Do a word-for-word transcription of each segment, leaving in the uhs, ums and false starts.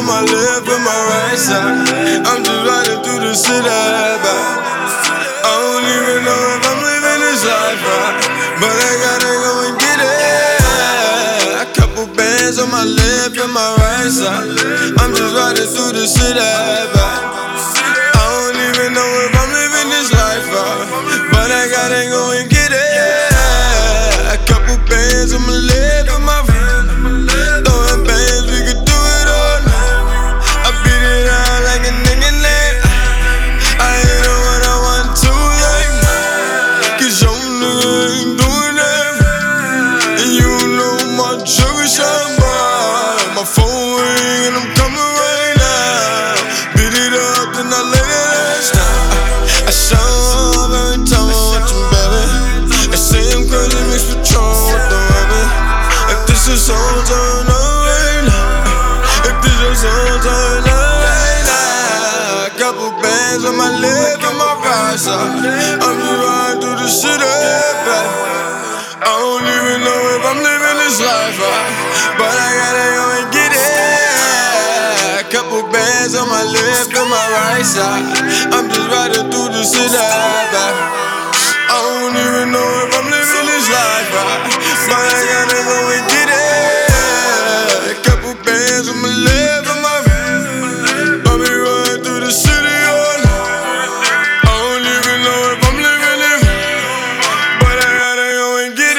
on my left and my right side. I'm just riding through the city. I don't even know if I'm living this life right, but I gotta go and get it. A couple bands on my left and my right side. I'm just riding through the city. I don't even know if I'm living this life right, but I gotta go and get it. A couple bands on my left and my right. Throwing bands, we could do it all night. I beat it out like a nigga neck. I hit it when I want to, like, cause your nigga ain't doing that. And you know my sugar shot by. My phone ring and I'm coming right now. Beat it up, then I let it last night. I show up every time I watch you, baby. They say I'm crazy, mixed with Patron with the rabbit. If this is all turn up right now, if this is all turn up right now. A couple bands on my left and my right side. I'm just riding through the city, baby. I don't even know if I'm living this life right, but I gotta go and get it. A couple bands on my left and my right side. I'm just riding through the city, baby. I don't even know if I'm living this life right, but I gotta go and get it. A couple bands on my left and my right. I'll be riding through the city all night. I don't even know if I'm living it, but I gotta go and get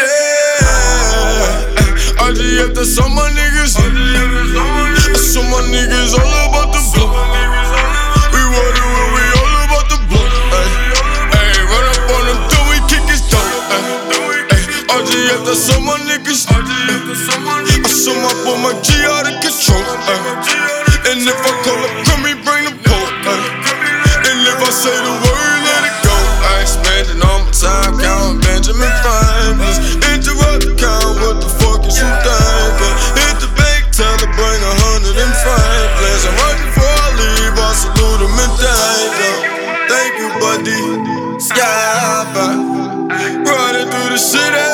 it. R G F, that's all my niggas. That's all my niggas all about the block. We water when we all about the block. Ay, run up on them till we kick his dope. R G F, that's all my niggas. I saw my boy, my G out of control. And if I call up Grammy, bring the pole. And if I say the word, let it go. I expanded on my time, count Benjamin Franklin. Interrupt the count, what the fuck is you thinking? Hit the bank, tell her bring a hundred and Franklins. And right before I leave, I salute them and thank them. Thank you, buddy. Sky back, riding through the city.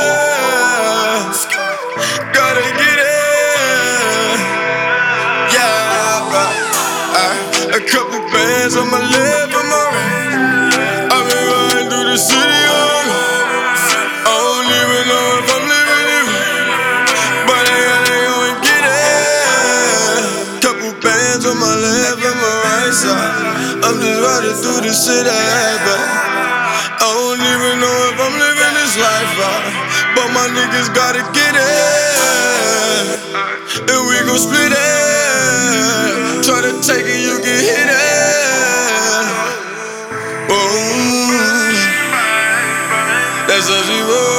Gotta get it. Yeah, right. A couple bands on my left and my right. I've been riding through the city all night. I don't even know if I'm living it right, but I gotta go and get it. Couple bands on my left and my right side. I'm just riding through the city, but I don't even know if I'm living this life right, but my niggas gotta get it. And we gon' split it. Try to take it, you can hit it. Oh, that's how she roll.